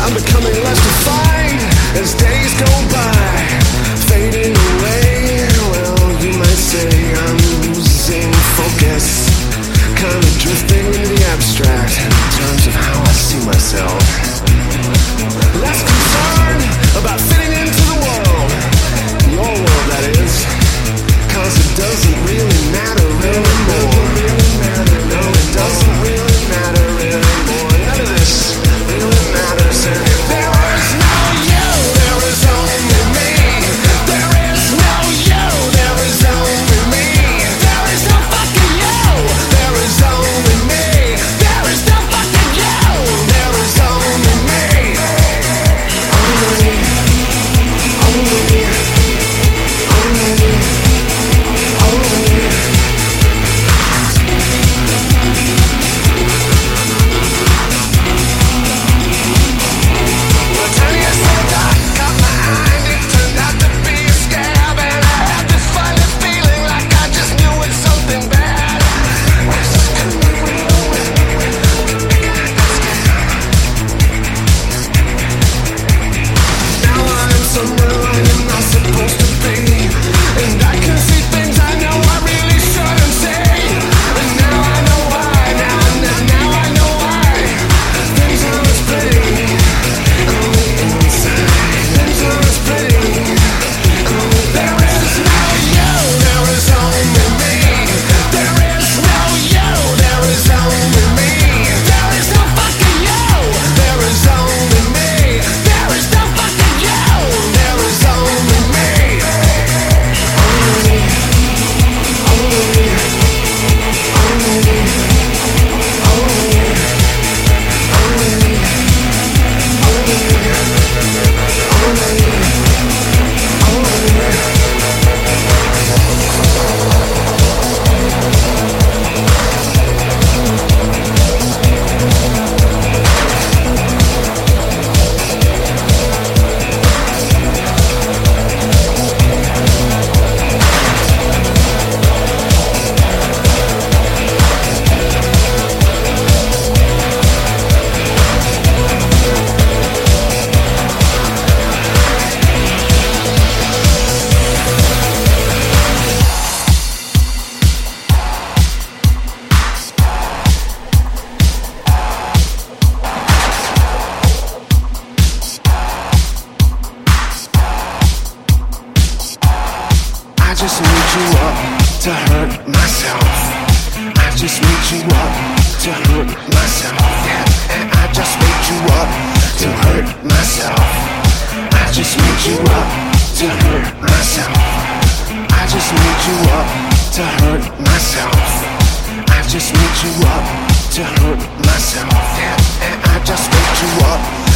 I'm becoming less defined as days go by, fading away. Well, you might say I'm losing focus, kind of drifting into the abstract in terms of how I see myself. Less concerned about fitting into the world, your world that is, 'cause it doesn't really matter anymore. No, it doesn't really matter anymore. None of this really matters anymore. There is no you, there is only me. There is no you, there is only me. There is no fucking you, there is only me. There is no fucking you, there is only me. Only, only, only, only. I just need you up to hurt myself. I just need you up to hurt myself. Yeah, and I just need you up to hurt myself. I just need you up to hurt myself. I just need you up to hurt myself. I just need you up to hurt myself. Yeah, and I just need you up